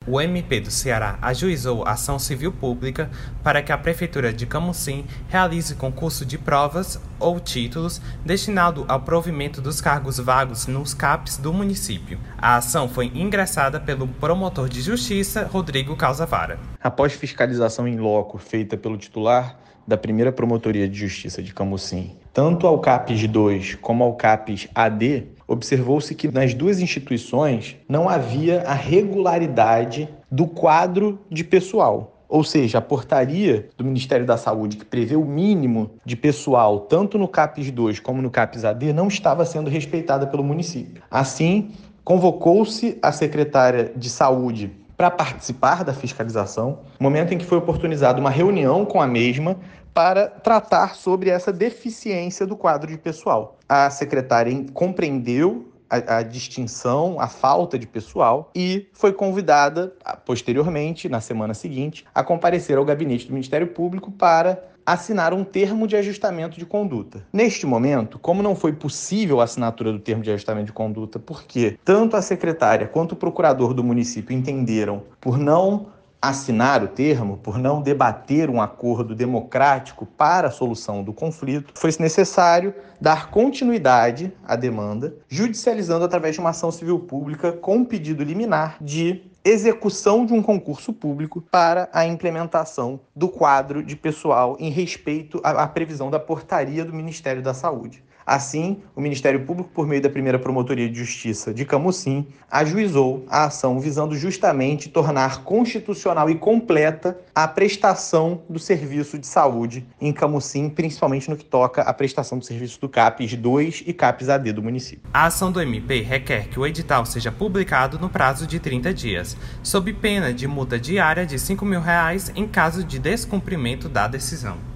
O MP do Ceará ajuizou ação civil pública para que a Prefeitura de Camusim realize concurso de provas ou títulos destinado ao provimento dos cargos vagos nos CAPs do município. A ação foi ingressada pelo promotor de justiça, Rodrigo Calzavara. Após fiscalização in loco feita pelo titular da primeira Promotoria de Justiça de Camusim, tanto ao CAPES 2 como ao CAPES AD, observou-se que nas duas instituições não havia a regularidade do quadro de pessoal. Ou seja, a portaria do Ministério da Saúde, que prevê o mínimo de pessoal, tanto no CAPES 2 como no CAPES AD, não estava sendo respeitada pelo município. Assim, convocou-se a secretária de Saúde para participar da fiscalização, momento em que foi oportunizada uma reunião com a mesma para tratar sobre essa deficiência do quadro de pessoal. A secretária compreendeu a distinção, a falta de pessoal e foi convidada, posteriormente, na semana seguinte, a comparecer ao gabinete do Ministério Público para assinar um termo de ajustamento de conduta. Neste momento, como não foi possível a assinatura do termo de ajustamento de conduta, porque tanto a secretária quanto o procurador do município entenderam por não assinar o termo, por não debater um acordo democrático para a solução do conflito, foi necessário dar continuidade à demanda, judicializando através de uma ação civil pública com um pedido liminar de execução de um concurso público para a implementação do quadro de pessoal em respeito à previsão da portaria do Ministério da Saúde. Assim, o Ministério Público, por meio da primeira Promotoria de Justiça de Camusim, ajuizou a ação visando justamente tornar constitucional e completa a prestação do serviço de saúde em Camusim, principalmente no que toca à prestação do serviço do CAPES 2 e CAPES AD do município. A ação do MP requer que o edital seja publicado no prazo de 30 dias, sob pena de multa diária de R$ 5.000 em caso de descumprimento da decisão.